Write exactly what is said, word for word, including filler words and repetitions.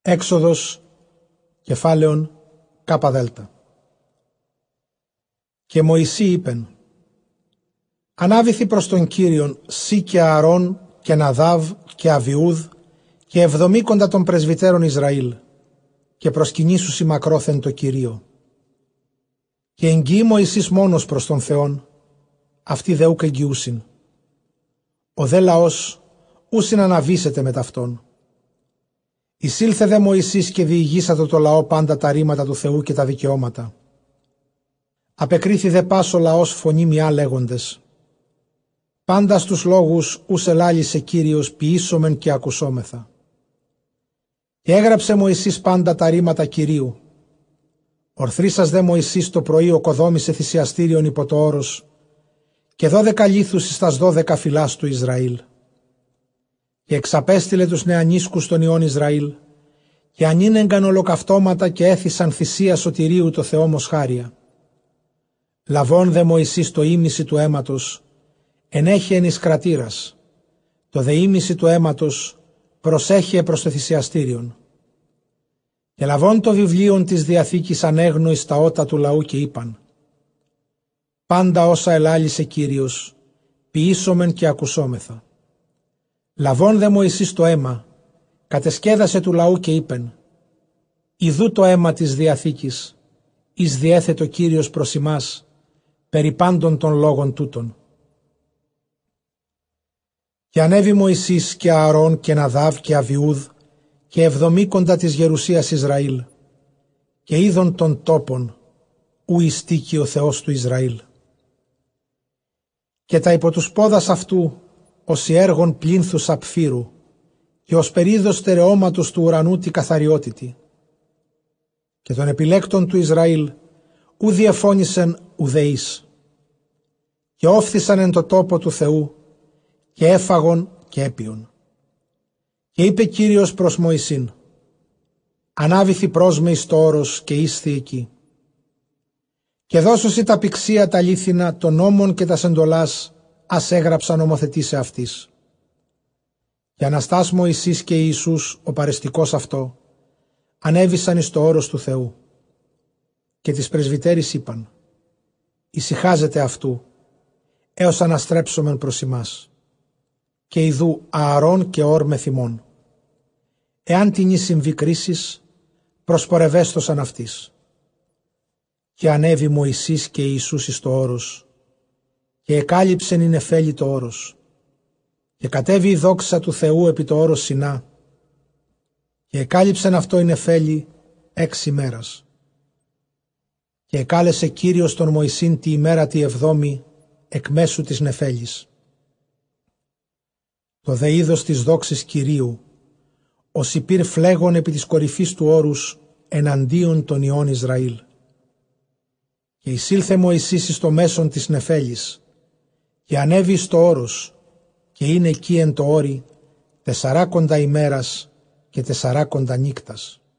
Έξοδος, κεφάλαιον, κάπα δέλτα. Και Μωυσή είπεν, ανάβηθη προς τον Κύριον σύ και Ααρών και Ναδάβ και Αβιούδ και εβδομήκοντα των πρεσβυτέρων Ισραήλ και προσκυνήσουσι μακρόθεν το Κυρίο. Και εγγύη Μωυσής μόνος προς τον Θεόν, αυτοί δε ούκ εγγυούσιν. Ο δε λαός ούσιν αναβήσεται με ταυτόν. Εισήλθε δε Μωυσής και διηγήσατο το λαό πάντα τα ρήματα του Θεού και τα δικαιώματα. Απεκρίθη δε πάσο λαός φωνή μιά λέγοντες. Πάντα στους λόγους ους ελάλησε Κύριος ποιήσομεν και ακουσόμεθα. Και έγραψε Μωυσής πάντα τα ρήματα Κυρίου. Ορθρίσας δε Μωυσής το πρωί οκοδόμησε θυσιαστήριον υπό το όρος και δώδεκα λίθους εις τας δώδεκα φυλάς του Ισραήλ. Και εξαπέστειλε τους νεανίσκους των ιών Ισραήλ και ανήνεγκαν ολοκαυτώματα και έθισαν θυσία σωτηρίου το Θεό μοσχάρια. Λαβών δε Μωυσής το ήμιση του αίματος ενέχει εν εις κρατήρας, το δε ήμιση του αίματος προσέχει προς το θυσιαστήριον. Και λαβών το βιβλίον της Διαθήκης ανέγνω εις τα ότα του λαού και είπαν, πάντα όσα ελάλησε Κύριος, ποιήσομεν και ακουσόμεθα. Λαβών δε Μωυσής το αίμα, κατεσκέδασε του λαού και είπεν, ιδού το αίμα της Διαθήκης, εις διέθετο Κύριος προς ημάς, περί πάντων των λόγων τούτων. Και ανέβη Μωυσής και Ααρών και Ναδάβ και Αβιούδ και εβδομήκοντα της γερουσίας Ισραήλ και είδον των τόπων ου ειστήκει ο Θεός του Ισραήλ. Και τα υπό τους πόδας αυτού ως η έργων πλήνθους απφύρου και ως περίδος στερεώματος του ουρανού τη καθαριότητη. Και των επιλέκτων του Ισραήλ ου διεφώνησεν ουδεείς. Και όφθησαν εν το τόπο του Θεού και έφαγον και έπιον. Και είπε Κύριος προς Μωυσήν, ανάβηθη προς με εις το όρος και ήσθη εκεί. Και δώσουσι τα πηξία τα λίθινα των νόμων και τα σεντολάς ας έγραψαν νομοθετήσε αυτής. Και αναστάς Μωυσής και Ιησούς ο παρεστικός αυτό ανέβησαν εις το όρος του Θεού. Και τις πρεσβυτέρεις είπαν, ησυχάζετε αυτού έως αναστρέψομεν προς ημάς. Και ιδού Ααρών και Όρ με θυμών. Εάν την συμβεί κρίσης, προσπορευέστοσαν αυτής. Και ανέβη Μωυσής και Ιησούς εις το όρος, και εκάλυψεν η νεφέλη το όρος, και κατέβη η δόξα του Θεού επί το όρος Σινά, και εκάλυψεν αυτό η νεφέλη έξι μέρας. Και εκάλεσε Κύριος τον Μωυσήν τη ημέρα τη εβδόμη εκ μέσου της νεφέλης. Το δε είδος της δόξης Κυρίου, ως υπήρ φλέγον επί της κορυφής του όρους εναντίον των ιών Ισραήλ. Και εισήλθε Μωυσής εις το μέσον της νεφέλης, και ανέβη στο όρος, και είναι εκεί εν το όρι τεσσαράκοντα ημέρας και τεσσαράκοντα νύκτας.